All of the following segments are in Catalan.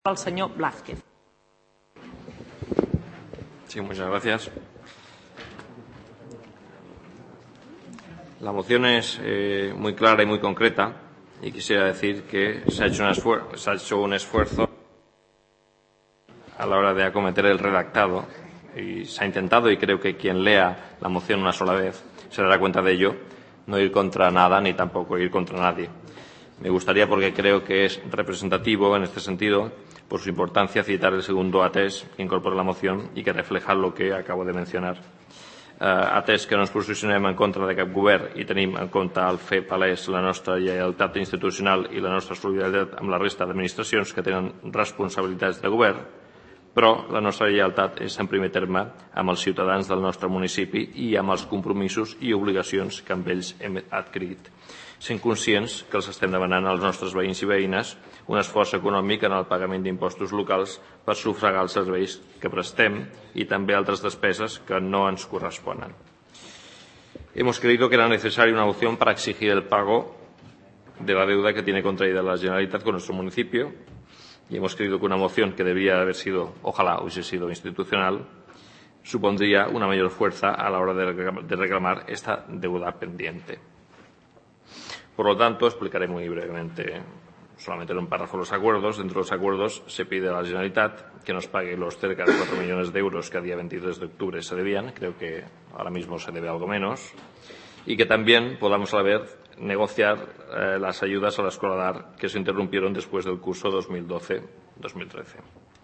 al señor Blázquez. Sí, muchas gracias. La moción es muy clara y muy concreta y quisiera decir que se ha hecho un esfuerzo a la hora de acometer el redactado y se ha intentado, y creo que quien lea la moción una sola vez se dará cuenta de ello, no ir contra nada ni tampoco ir contra nadie. Me gustaría, porque creo que es representativo en este sentido, por su importancia, citar el segundo atès que incorpora la moción y que refleja lo que acabo de mencionar. Atès que no ens posicionem en contra de cap govern i tenim en compte el fer palès la nostra lleialtat institucional i la nostra solidaritat amb la resta d'administracions que tenen responsabilitats de govern, però la nostra lleialtat és, en primer terme, amb els ciutadans del nostre municipi i amb els compromisos i obligacions que amb ells hem adquirit, sent conscients que els estem demanant als nostres veïns i veïnes un esforç econòmic en el pagament d'impostos locals per sufragar els serveis que prestem y también altres despeses que no ens corresponden. Hemos creído que era necesaria una opción para exigir el pago de la deuda que tiene contraída la Generalitat con nuestro municipio y hemos creído que una moción que debía haber sido, ojalá hubiese sido institucional, supondría una mayor fuerza a la hora de reclamar esta deuda pendiente. Por lo tanto, explicaré muy brevemente, solamente en un párrafo, los acuerdos. Dentro de los acuerdos se pide a la Generalitat que nos pague los cerca de 4 millones de euros que a día 23 de octubre se debían, creo que ahora mismo se debe algo menos, y que también podamos a la vez negociar las ayudas a la escuela DAR que se interrumpieron después del curso 2012-2013.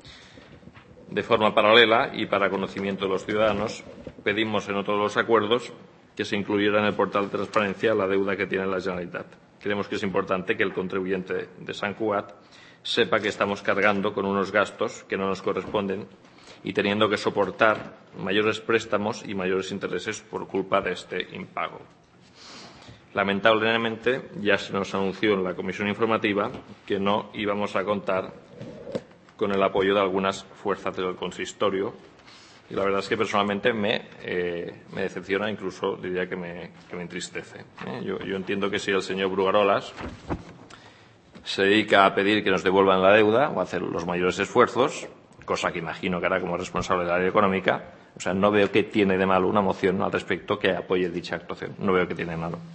De forma paralela y para conocimiento de los ciudadanos, pedimos en otros los acuerdos que se incluyera en el portal de transparencia la deuda que tiene la Generalitat. Creemos que es importante que el contribuyente de Sant Cugat sepa que estamos cargando con unos gastos que no nos corresponden y teniendo que soportar mayores préstamos y mayores intereses por culpa de este impago. Lamentablemente, ya se nos anunció en la comisión informativa que no íbamos a contar con el apoyo de algunas fuerzas del consistorio. Y la verdad es que personalmente me decepciona, incluso diría que me entristece. Yo entiendo que si el señor Brugarolas se dedica a pedir que nos devuelvan la deuda o a hacer los mayores esfuerzos, cosa que imagino que hará como responsable del área económica, o sea, no veo qué tiene de malo una moción al respecto que apoye dicha actuación. No veo qué tiene de malo.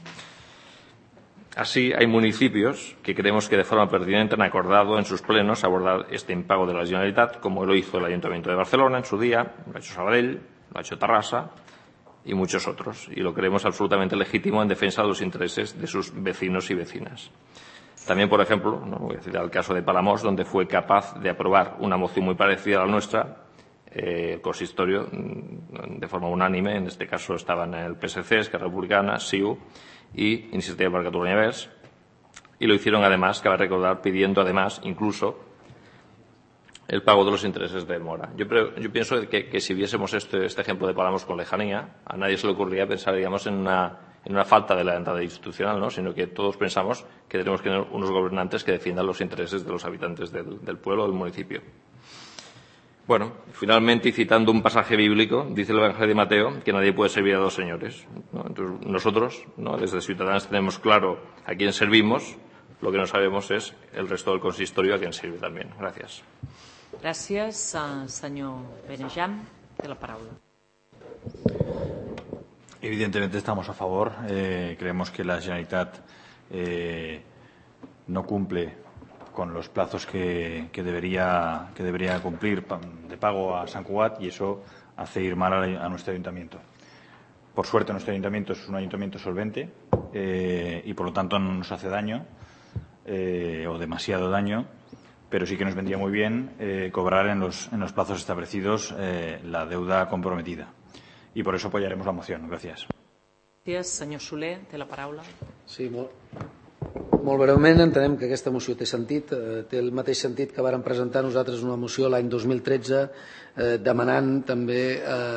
Así, hay municipios que creemos que de forma pertinente han acordado en sus plenos abordar este impago de la Generalitat, como lo hizo el Ayuntamiento de Barcelona en su día, lo ha hecho Sabadell, lo ha hecho Tarrasa y muchos otros, y lo creemos absolutamente legítimo en defensa de los intereses de sus vecinos y vecinas. También, por ejemplo, voy a citar el caso de Palamós, donde fue capaz de aprobar una moción muy parecida a la nuestra, el consistorio, de forma unánime. En este caso estaban el PSC, Esquerra Republicana, SIU y Iniciativa per Catalunya Verds, y lo hicieron además, cabe recordar, pidiendo además incluso el pago de los intereses de mora. Yo pienso que si viésemos este ejemplo de Palamós con lejanía, a nadie se le ocurriría pensar, digamos, en una falta de lealtad institucional, ¿no? Sino que todos pensamos que tenemos que tener unos gobernantes que defiendan los intereses de los habitantes del pueblo o del municipio. Bueno, finalmente, y citando un pasaje bíblico, dice el Evangelio de Mateo que nadie puede servir a dos señores, ¿no? Entonces, nosotros, ¿no?, desde Ciudadanos tenemos claro a quién servimos, lo que no sabemos es el resto del consistorio a quién sirve también. Gracias. Gràcies, senyor Benejam. Té la paraula. Evidentemente estamos a favor. Creemos que la Generalitat no cumple con los plazos que debería cumplir de pago a Sant Cugat, y eso hace ir mal a nuestro ayuntamiento. Por suerte, nuestro ayuntamiento es un ayuntamiento solvente y por lo tanto no nos hace daño o demasiado daño, pero sí que nos vendría muy bien cobrar en los plazos establecidos la deuda comprometida. Y por eso apoyaremos la moción. Gracias. Gràcies, senyor Soler. Té la paraula. Sí, molt breument. Entenem que aquesta moció té sentit. Té el mateix sentit que vàrem presentar nosaltres una moció l'any 2013 demanant també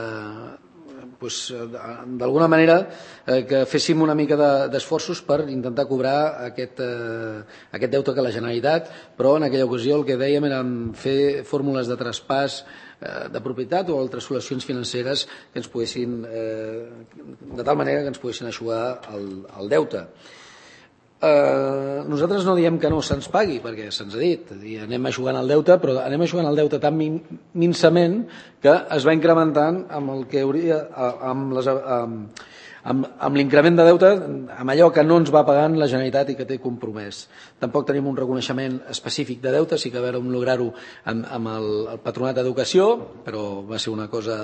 d'alguna manera que féssim una mica d'esforços per intentar cobrar aquest deute que la Generalitat, però en aquella ocasió el que dèiem era fer fórmules de traspàs de propietat o altres solucions financeres que ens poguessin, de tal manera que ens poguessin eixugar el deute. Nosaltres no diem que no se'ns pagui, perquè se'ns ha dit, anem eixugant el deute, però anem eixugant el deute tan minçament que es va incrementant amb el que hauria, amb l'increment de deute, amb allò que no ens va pagant la Generalitat i que té compromès. Tampoc tenim un reconeixement específic de deute, sí que vam lograr-ho amb el Patronat d'Educació, però va ser una cosa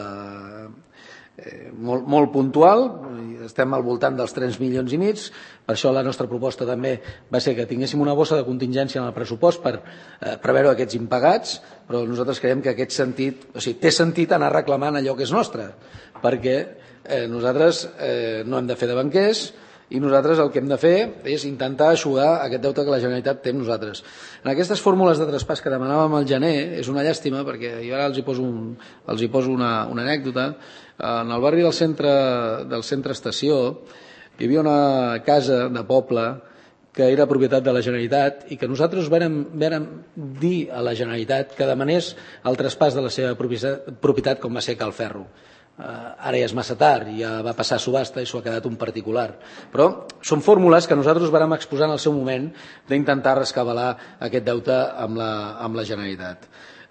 molt puntual, estem al voltant dels 3,5 milions, per això la nostra proposta també va ser que tinguéssim una bossa de contingència en el pressupost per preveure aquests impagats, però nosaltres creiem que aquest sentit, o sigui, té sentit anar reclamant allò que és nostre, perquè nosaltres no hem de fer de banquers i nosaltres el que hem de fer és intentar eixugar aquest deute que la Generalitat té amb nosaltres. En aquestes fórmules de traspàs que demanàvem al gener és una llàstima, perquè jo ara els hi poso una anècdota. En el barri del centre Estació hi havia una casa de poble que era propietat de la Generalitat i que nosaltres vàrem dir a la Generalitat que demanés el traspàs de la seva propietat, com va ser Cal Ferro. Ara ja és massa tard, ja va passar a subhasta i s'ho ha quedat un particular. Però són fórmules que nosaltres vàrem exposar en el seu moment d'intentar rescabalar aquest deute amb la Generalitat.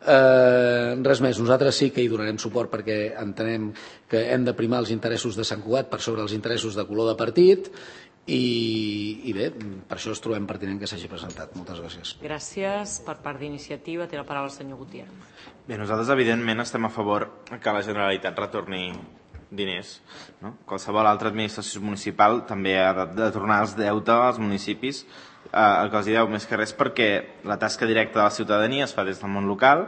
Res més, nosaltres sí que hi donarem suport perquè entenem que hem de primar els interessos de Sant Cugat per sobre els interessos de color de partit i bé, per això ens trobem pertinent que s'hagi presentat. Moltes gràcies. Gràcies. Per part d'Iniciativa té la paraula el senyor Gutiérrez. Bé, nosaltres evidentment estem a favor que la Generalitat retorni diners. No? Qualsevol altra administració municipal també ha de tornar els deutes als municipis, el que els deu més que res, perquè la tasca directa de la ciutadania es fa des del món local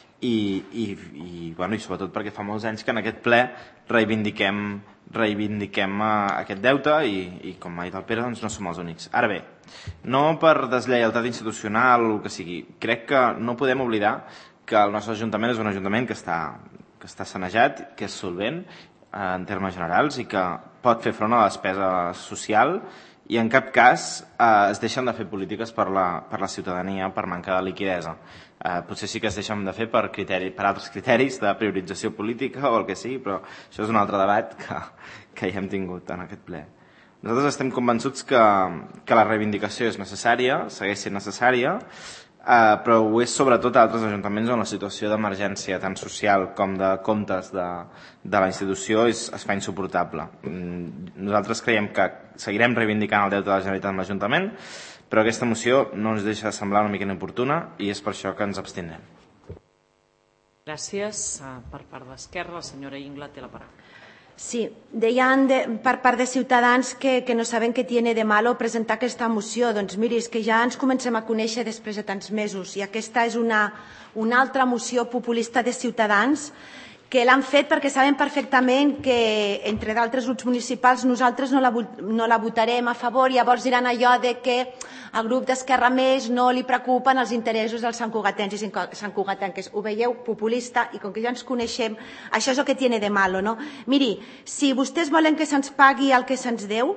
i sobretot perquè fa molts anys que en aquest ple reivindiquem aquest deute i com ha dit el Pere, doncs no som els únics. Ara bé, no per deslleialtat institucional o el que sigui, crec que no podem oblidar que el nostre Ajuntament és un Ajuntament que està sanejat, que és solvent en termes generals i que pot fer front a la despesa social i en cap cas es deixen de fer polítiques per la ciutadania per manca de liquidesa. Potser sí que es deixen de fer per altres criteris de priorització política o el que sigui, però això és un altre debat que ja hem tingut en aquest ple. Nosaltres estem convençuts que la reivindicació és necessària, segueix sent necessària, però ho és sobretot a altres ajuntaments on la situació d'emergència tant social com de comptes de la institució es fa insuportable. Nosaltres creiem que seguirem reivindicant el deute de la Generalitat amb l'Ajuntament, però aquesta moció no ens deixa de semblar una mica inoportuna i és per això que ens abstindrem. Gràcies. Per part d'Esquerra, la senyora Ingla té la paraula. Sí, deien per part de Ciutadans que no saben què tiene de malo presentar aquesta moció. Doncs miri, és que ja ens comencem a conèixer després de tants mesos i aquesta és una altra moció populista de Ciutadans que l'han fet perquè saben perfectament que, entre d'altres grups municipals, nosaltres no la votarem a favor i llavors diran allò de que al grup d'Esquerra Més no li preocupen els interessos dels santcugatens i santcugatenques. Ho veieu? Populista, i com que ja ens coneixem, això és el que tiene de malo, no? Miri, si vostès volen que se'ns pagui el que se'ns deu,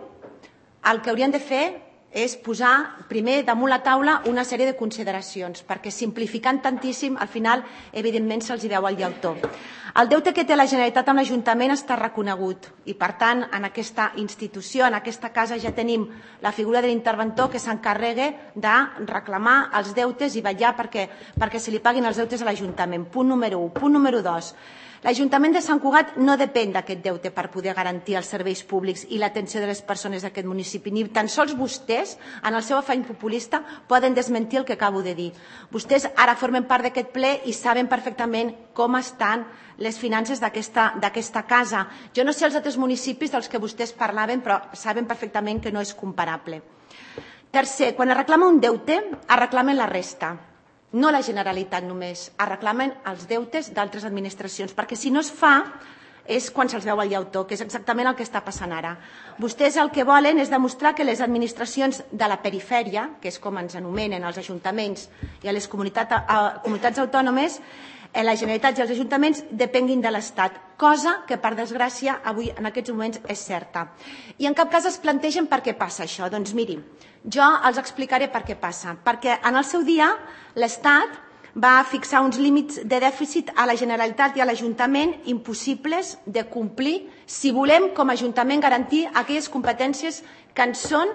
el que haurien de fer és posar primer damunt la taula una sèrie de consideracions, perquè simplificant tantíssim, al final, evidentment, se'ls veu el llautó. El deute que té la Generalitat amb l'Ajuntament està reconegut i, per tant, en aquesta institució, en aquesta casa, ja tenim la figura de l'interventor que s'encarrega de reclamar els deutes i vetllar perquè se li paguin els deutes a l'Ajuntament. Punt número 1. Punt número 2. L'Ajuntament de Sant Cugat no depèn d'aquest deute per poder garantir els serveis públics i l'atenció de les persones d'aquest municipi. Ni tan sols vostès, en el seu afany populista, poden desmentir el que acabo de dir. Vostès ara formen part d'aquest ple i saben perfectament com estan les finances d'aquesta casa. Jo no sé els altres municipis dels que vostès parlaven, però saben perfectament que no és comparable. Tercer, quan es reclama un deute, es reclamen la resta. No la Generalitat només, es reclamen els deutes d'altres administracions, perquè si no es fa és quan se'ls veu el llautó, que és exactament el que està passant ara. Vostès el que volen és demostrar que les administracions de la perifèria, que és com ens anomenen els ajuntaments i a les comunitats autònomes, la Generalitat i els ajuntaments depenguin de l'Estat, cosa que, per desgràcia, avui en aquests moments és certa. I en cap cas es plantegen per què passa això. Doncs miri, jo els explicaré per què passa. Perquè en el seu dia l'Estat va fixar uns límits de dèficit a la Generalitat i a l'Ajuntament impossibles de complir si volem com a Ajuntament garantir aquelles competències que ens són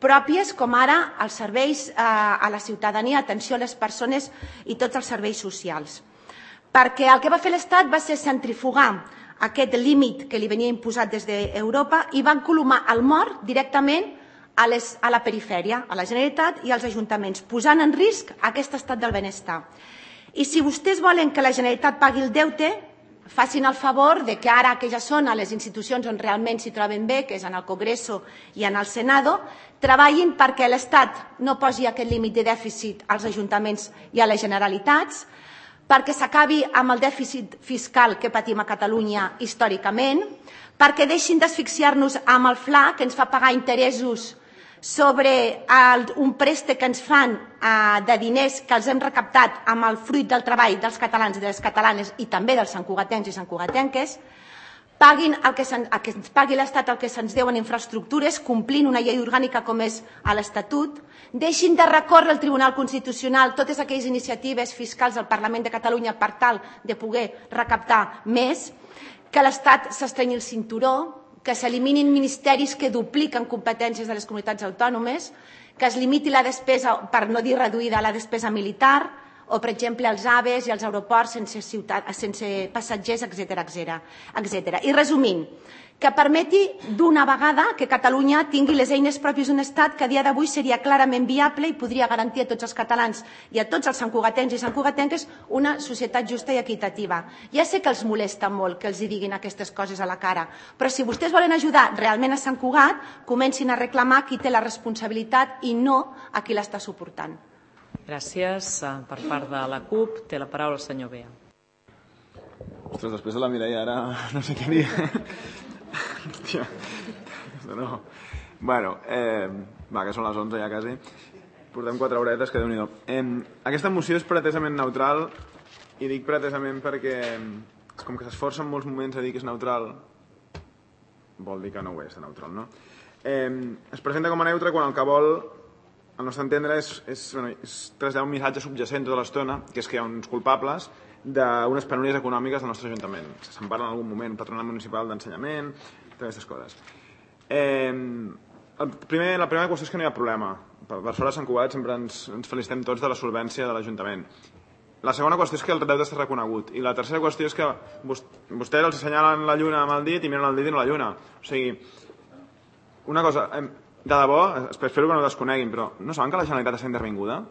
pròpies, com ara els serveis a la ciutadania, atenció a les persones i tots els serveis socials. Perquè el que va fer l'Estat va ser centrifugar aquest límit que li venia imposat des d'Europa i van colomar el mort directament a la perifèria, a la Generalitat i als ajuntaments, posant en risc aquest estat del benestar. I si vostès volen que la Generalitat pagui el deute, facin el favor de que ara que ja són a les institucions on realment s'hi troben bé, que és en el Congreso i en el Senado, treballin perquè l'Estat no posi aquest límit de dèficit als ajuntaments i a les Generalitats, perquè s'acabi amb el dèficit fiscal que patim a Catalunya històricament, perquè deixin d'asfixiar-nos amb el FLA, que ens fa pagar interessos sobre un préstec que ens fan de diners que els hem recaptat amb el fruit del treball dels catalans i de les catalanes i també dels santcugatencs i santcugatenques, paguin que ens pagui l'Estat el que se'ns deu en infraestructures, complint una llei orgànica com és l'Estatut, deixin de recórrer al Tribunal Constitucional totes aquelles iniciatives fiscals del Parlament de Catalunya per tal de poder recaptar més, que l'Estat s'estrenyi el cinturó, que s'eliminin ministeris que dupliquen competències de les comunitats autònomes, que es limiti la despesa, per no dir reduïda, la despesa militar, o, per exemple, els AVEs i els aeroports sense passatgers, etc. I resumint, que permeti d'una vegada que Catalunya tingui les eines pròpies d'un Estat que a dia d'avui seria clarament viable i podria garantir a tots els catalans i a tots els santcugatencs i santcugatenques una societat justa i equitativa. Ja sé que els molesta molt que els diguin aquestes coses a la cara, però si vostès volen ajudar realment a Sant Cugat, comencin a reclamar qui té la responsabilitat i no a qui l'està suportant. Gràcies. Per part de la CUP té la paraula el senyor Bea. Ostres, després de la Mireia ara no sé què dir. Hòstia, no. Bueno, que són les 11 ja quasi. Portem 4 horetes, que Déu-n'hi-do. Aquesta moció és pretesament neutral, i dic pretesament perquè com que s'esforça en molts moments a dir que és neutral, vol dir que no ho és de neutral, no? Es presenta com a neutre quan el que vol, al nostre entendre, és traslladar un missatge subjacent tota l'estona, que és que hi ha uns culpables d'unes penúries econòmiques del nostre Ajuntament. Se'n parla en algun moment, Patronat Municipal d'Ensenyament, totes aquestes coses. La primera qüestió és que no hi ha problema. Per sort a Sant Cugat sempre ens felicitem tots de la solvència de l'Ajuntament. La segona qüestió és que el deute està reconegut. I la tercera qüestió és que vostès els assenyalen la lluna amb el dit i miren el dit i no la lluna. O sigui, una cosa, de debò, espero que no ho desconeguin, però no saben que la Generalitat està intervinguda?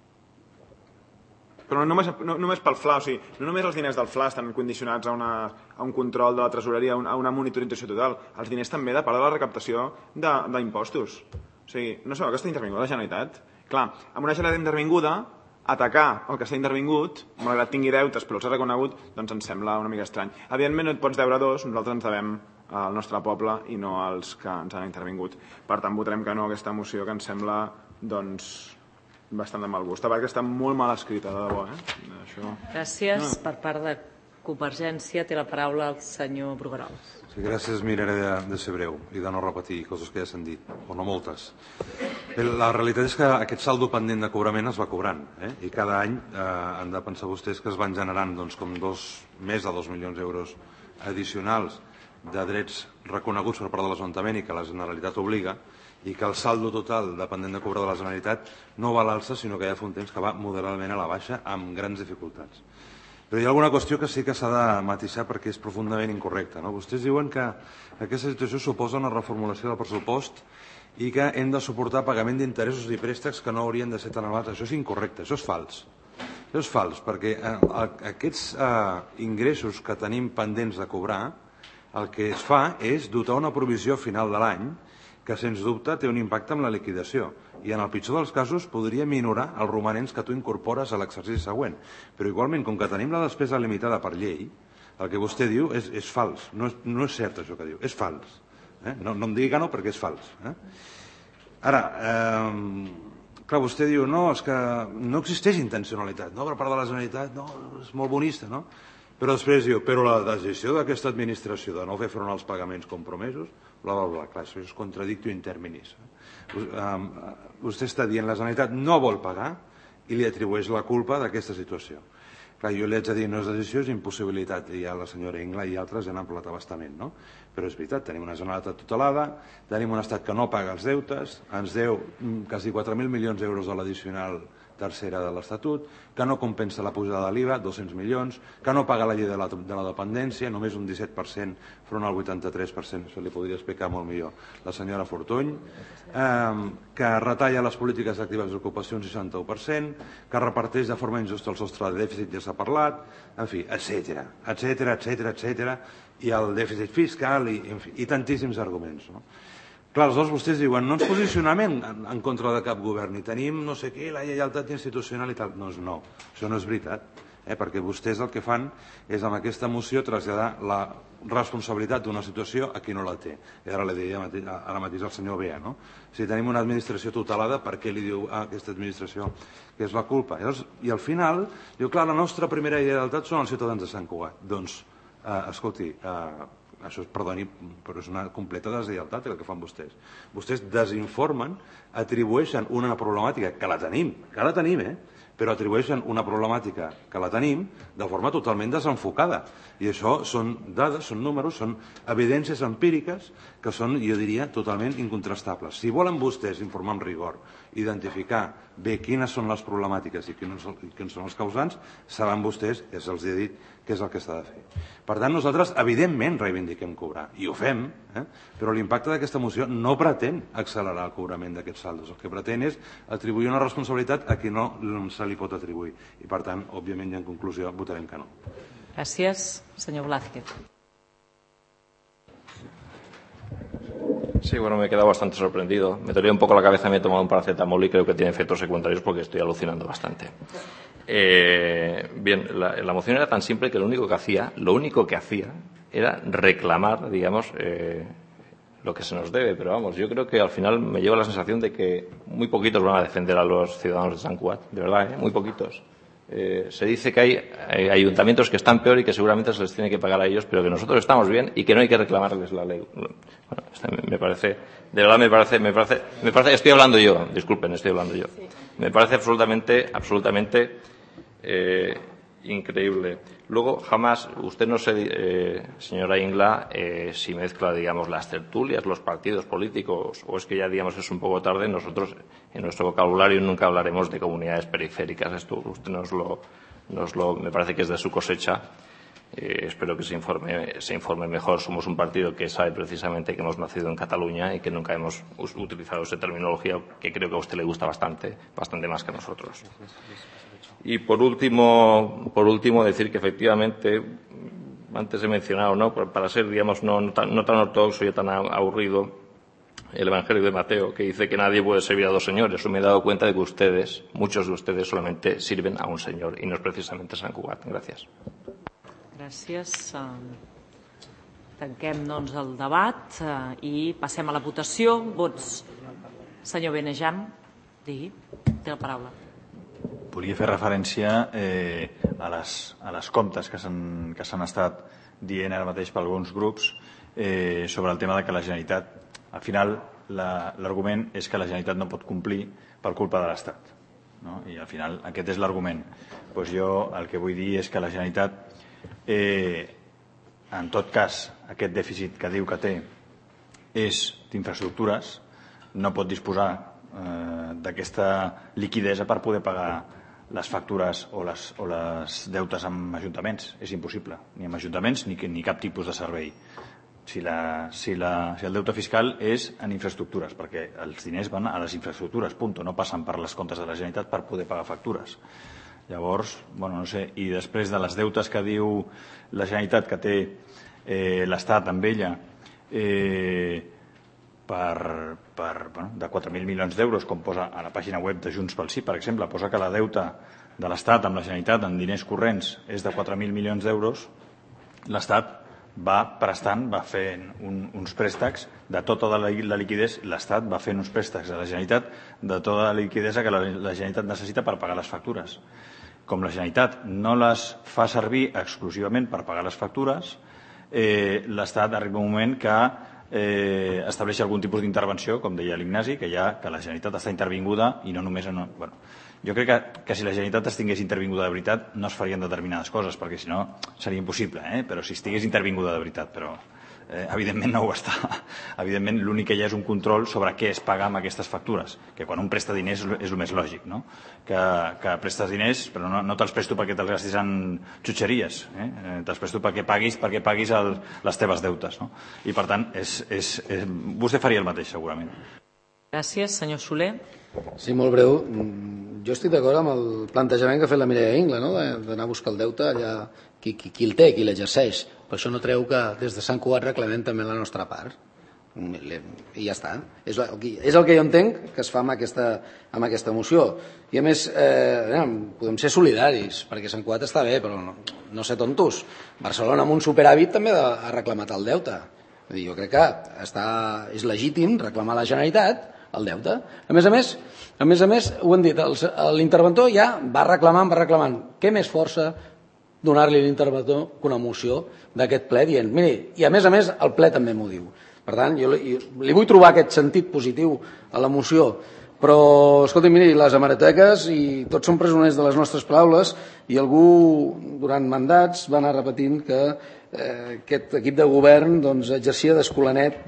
Però no només pel FLA, o sigui, no només els diners del FLA estan condicionats a un control de la tresoreria, a una monitorització total. Els diners també de part de la recaptació d'impostos. O sigui, no sabeu que està intervinguda la Generalitat? Clar, amb una Generalitat intervinguda, atacar el que està intervingut, malgrat tingui deutes però els ha reconegut, doncs ens sembla una mica estrany. Evidentment no et pots deure dos, nosaltres ens devem al nostre poble i no als que ens han intervingut. Per tant, votarem que no a aquesta moció, que ens sembla, doncs, bastant de mal gust. A part que està molt mal escrita, de debò. Gràcies. Per part de Convergència té la paraula el senyor Bruguerols. Sí, gràcies. Miraré de ser breu i de no repetir coses que ja s'han dit, o no moltes. La realitat és que aquest saldo pendent de cobrament es va cobrant, i cada any han de pensar vostès que es van generant com més de 2 milions d'euros addicionals de drets reconeguts per part de l'Ajuntament i que la Generalitat obliga, i que el saldo total dependent de cobrar de la Generalitat no va a l'alça, sinó que ja fa un temps que va moderadament a la baixa amb grans dificultats. Però hi ha alguna qüestió que sí que s'ha de matisar perquè és profundament incorrecta. Vostès diuen que aquesta situació suposa una reformulació del pressupost i que hem de suportar pagament d'interessos i préstecs que no haurien de ser tan elevats. Això és incorrecte, això és fals. Això és fals, perquè aquests ingressos que tenim pendents de cobrar, el que es fa és dotar una provisió a final de l'any que, sens dubte, té un impacte en la liquidació i, en el pitjor dels casos, podria minorar els romanents que tu incorpores a l'exercici següent. Però, igualment, com que tenim la despesa limitada per llei, el que vostè diu és fals. No és cert això que diu, és fals. No em digui que no, perquè és fals. Ara, clar, vostè diu, no, és que no existeix intencionalitat, no? Per part de la Generalitat, no, és molt bonista, no? Però després diu, però la decisió d'aquesta administració de no fer front als pagaments compromesos, bla, bla, bla, clar, això és contradictio in terminis. Vostè està dient la Generalitat no vol pagar i li atribueix la culpa d'aquesta situació. Clar, jo li haig de dir, no és decisió, és impossibilitat. I ja la senyora Ingla i altres ja n'han parlat abastament, no? Però és veritat, tenim una Generalitat tutelada, tenim un Estat que no paga els deutes, ens deu quasi 4.000 milions d'euros de l'addicional tercera de l'Estatut, que no compensa la pujada de l'IVA, 200 milions, que no paga la llei de la dependència, només un 17% front al 83%, això li podria explicar molt millor la senyora Fortuny, que retalla les polítiques actives d'ocupació un 61%, que reparteix de forma injusta el sostre de dèficit, ja s'ha parlat, en fi, etcètera, i el dèficit fiscal i tantíssims arguments, no? Clar, aleshores vostès diuen, no ens posicionem en contra de cap govern, i tenim no sé què, la lleialtat institucional i tal. Doncs no, això no és veritat, perquè vostès el que fan és amb aquesta moció traslladar la responsabilitat d'una situació a qui no la té. I ara li deia ara mateix al senyor Bea, no? Si tenim una administració tutelada, per què li diu a aquesta administració que és la culpa? I al final, diu, clar, la nostra primera lleialtat són els ciutadans de Sant Cugat. Doncs, escolti, això, perdoni, però és una completa deslleialtat el que fan vostès. Vostès desinformen, atribueixen una problemàtica que la tenim, però atribueixen una problemàtica que la tenim de forma totalment desenfocada. I això són dades, són números, són evidències empíriques que són, jo diria, totalment incontrastables. Si volen vostès informar amb rigor, identificar bé quines són les problemàtiques i quins són els causants, saben vostès, ja se'ls ha dit, què és el que s'ha de fer. Per tant, nosaltres, evidentment, reivindiquem cobrar, i ho fem, però l'impacte d'aquesta moció no pretén accelerar el cobrament d'aquests saldos. El que pretén és atribuir una responsabilitat a qui no se li pot atribuir. I, per tant, òbviament, i en conclusió, votarem que no. Gràcies. Senyor Blázquez. Sí, bueno, me he quedado bastante sorprendido. Me dolía un poco la cabeza, me he tomado un paracetamol y creo que tiene efectos secundarios porque estoy alucinando bastante. Bien, la moción era tan simple que lo único que hacía era reclamar, digamos, lo que se nos debe. Pero vamos, yo creo que al final me lleva la sensación de que muy poquitos van a defender a los ciudadanos de Sant Cugat, de verdad, muy poquitos. Se dice que hay ayuntamientos que están peor y que seguramente se les tiene que pagar a ellos, pero que nosotros estamos bien y que no hay que reclamarles la ley. Bueno, me parece, de verdad me parece, estoy hablando yo, disculpen, estoy hablando yo. Me parece absolutamente increíble. Luego, jamás, usted no sé, señora Ingla, si mezcla, digamos, las tertulias, los partidos políticos, o es que ya, digamos, es un poco tarde. Nosotros, en nuestro vocabulario, nunca hablaremos de comunidades periféricas. Esto usted me parece que es de su cosecha. Espero que se informe mejor. Somos un partido que sabe precisamente que hemos nacido en Cataluña y que nunca hemos utilizado esa terminología que creo que a usted le gusta bastante más que a nosotros. Y por último decir que efectivamente, antes he mencionado, ¿no?, para ser, digamos, no tan ortodoxo y tan aburrido, el Evangelio de Mateo, que dice que nadie puede servir a dos señores. Me he dado cuenta de que muchos de ustedes solamente sirven a un señor y no es precisamente Sant Cugat. Gràcies. Gràcies. Tanquem, doncs, el debat i passem a la votació. Vots. Senyor Benejam, digui, té la paraula. Volia fer referència a les comptes que s'han estat dient ara mateix per alguns grups sobre el tema de que la Generalitat, al final, l'argument és que la Generalitat no pot complir per culpa de l'Estat, no? I al final aquest és l'argument. Doncs jo el que vull dir és que la Generalitat, en tot cas, aquest dèficit que diu que té és d'infraestructures, no pot disposar d'aquesta liquidesa per poder pagar les factures o les deutes amb ajuntaments. És impossible, ni amb ajuntaments ni cap tipus de servei. Si el deute fiscal és en infraestructures, perquè els diners van a les infraestructures, punt, no passen per les comptes de la Generalitat per poder pagar factures. Llavors, bueno, no sé, i després de les deutes que diu la Generalitat que té l'Estat amb ella, de 4.000 milions d'euros, com posa a la pàgina web de Junts pel Sí, per exemple, posa que la deuta de l'Estat amb la Generalitat en diners corrents és de 4.000 milions d'euros, l'Estat va prestant, va fent uns préstecs de tota la liquiditat, l'Estat va fent uns préstecs a la Generalitat de tota la liquiditat que la Generalitat necessita per pagar les factures. Com la Generalitat no les fa servir exclusivament per pagar les factures, l'Estat arriba un moment que estableix algun tipus d'intervenció, com deia l'Ignasi, que la Generalitat està intervinguda i no només Jo crec que si la Generalitat estigués intervinguda de veritat no es farien determinades coses, perquè si no seria impossible, però si estigués intervinguda de veritat, però evidentment no ho està. Evidentment l'únic que hi ha és un control sobre què es paga amb aquestes factures, que quan un presta diners és el més lògic, no? Que prestes diners, però no te'ls presto perquè te'ls gastis en xutxeries, te'ls presto perquè paguis les teves deutes, no? I per tant vostè faria el mateix segurament. Gràcies, senyor Soler. Sí, molt breu. Jo estic d'acord amb el plantejament que ha fet la Mireia Ingla, no? D'anar a buscar el deute allà qui el té, qui l'exerceix. Per això no treu que des de Sant Cugat reclamem també la nostra part. I ja està. És el que jo entenc que es fa amb aquesta moció. I a més, podem ser solidaris, perquè Sant Cugat està bé, però no ser tontos. Barcelona amb un superàvit també ha reclamat el deute. Jo crec que és legítim reclamar a la Generalitat el deute. A més a més, ho hem dit, l'interventor ja va reclamant. Què més força donar-li a l'interventor que una moció d'aquest ple dient, miri, i a més el ple també m'ho diu. Per tant, jo li vull trobar aquest sentit positiu a la moció, però, escolti, miri, les hemeroteques i tots som presoners de les nostres paraules i algú durant mandats va anar repetint que aquest equip de govern exercia d'escolanet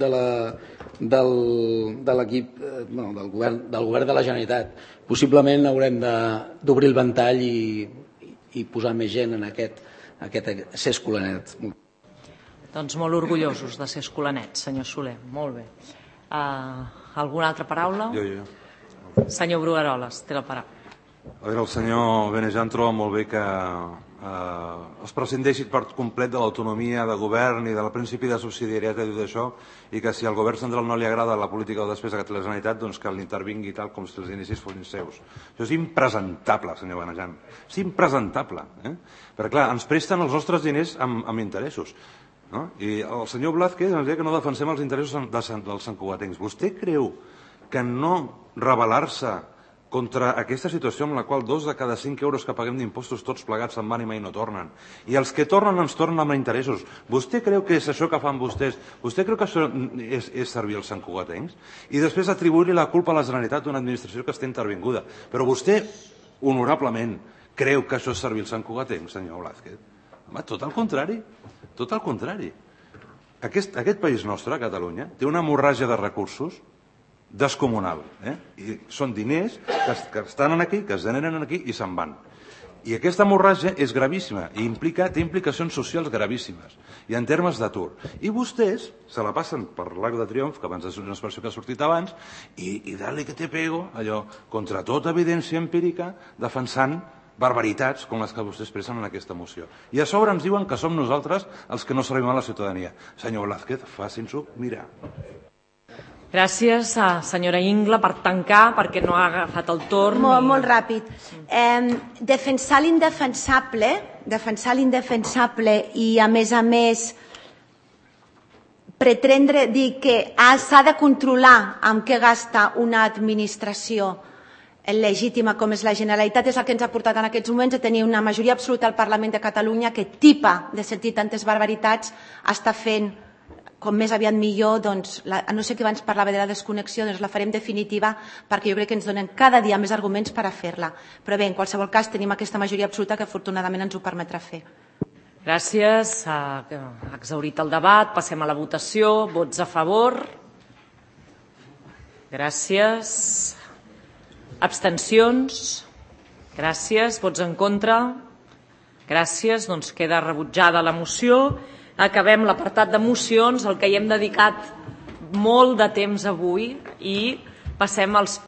de l'equip del govern de la Generalitat. Possiblement haurem d'obrir el ventall i posar més gent en aquest ser escolanet. Doncs molt orgullosos de ser escolanets, senyor Soler. Molt bé. Alguna altra paraula? Jo. Senyor Brugueroles, té la paraula. A veure, el senyor Benejan troba molt bé que es prescindeixi per complet de l'autonomia de govern i del principi de subsidiarietat i tot això, i que si al govern central no li agrada la política de despesa que té la Generalitat, doncs que l'intervingui tal com si els inicis fossin seus. Això és impresentable, senyor Benejan. És impresentable. Perquè, clar, ens presten els nostres diners amb interessos. No? I el senyor Blázquez ens deia que no defensem els interessos dels santcugatencs. Vostè creu que no rebel·lar-se contra aquesta situació en la qual 2 de cada 5 euros que paguem d'impostos tots plegats se'n van i mai no tornen, i els que tornen ens tornen amb interessos, vostè creu que és això que fan vostès? Vostè creu que això és servir els santcugatencs? I després atribuir-li la culpa a la Generalitat d'una administració que està intervinguda. Però vostè, honorablement, creu que això és servir els santcugatencs, senyor Blázquez? Home, tot el contrari. Tot el contrari. Aquest país nostre, Catalunya, té una hemorràgia de recursos descomunal. I són diners que estan aquí, que es generen aquí i se'n van. I aquesta hemorràgia és gravíssima i té implicacions socials gravíssimes i en termes d'atur. I vostès se la passen per l'Arc de Triomf, que abans és una expressió que ha sortit abans, i dale que te pego, allò, contra tota evidència empírica, defensant barbaritats com les que vostès expressen en aquesta moció. I a sobre ens diuen que som nosaltres els que no servim a la ciutadania. Senyor Blázquez, facin-s'ho mirar. Gràcies, senyora Ingla, per tancar, perquè no ha agafat el torn. Molt ràpid. Defensar l'indefensable i, a més, pretendre dir que s'ha de controlar amb què gasta una administració legítima com és la Generalitat és el que ens ha portat en aquests moments a tenir una majoria absoluta al Parlament de Catalunya que tipa de sentir tantes barbaritats, està fent com més aviat millor, doncs, no sé què abans parlava de la desconnexió, doncs la farem definitiva perquè jo crec que ens donen cada dia més arguments per a fer-la. Però bé, en qualsevol cas tenim aquesta majoria absoluta que afortunadament ens ho permetrà fer. Gràcies. Ha exhaurit el debat. Passem a la votació. Vots a favor. Gràcies. Abstencions. Gràcies. Vots en contra. Gràcies. Doncs queda rebutjada la moció. Acabem l'apartat de mocions, al que hi hem dedicat molt de temps avui, i passem als